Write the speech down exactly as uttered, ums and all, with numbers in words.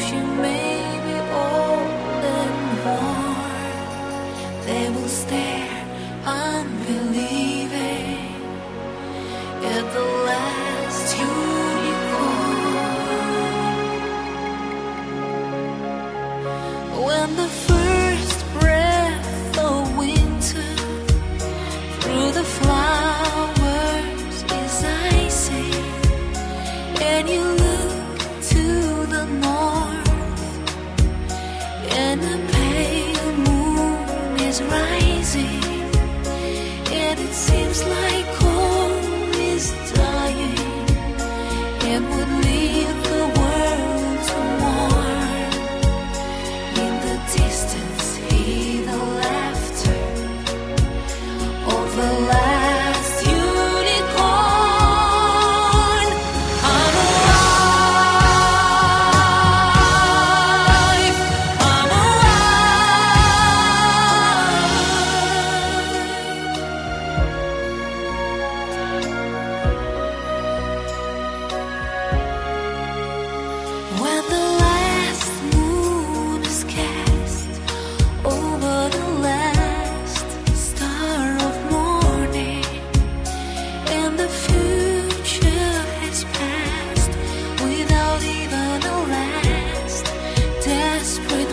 she may be old and worn, they will stare unbelieving at the last unicorn. When the first breath of winter through the flowers is icy, and you look to the north, and a pale moon is rising, and it seems like home is dying, and would leave the world to mourn. In the distance, hear the laughter of the last unicorn. I'm alive, I'm alive. When the last moon is cast over the last star of morning, and the future has passed without even a last desperate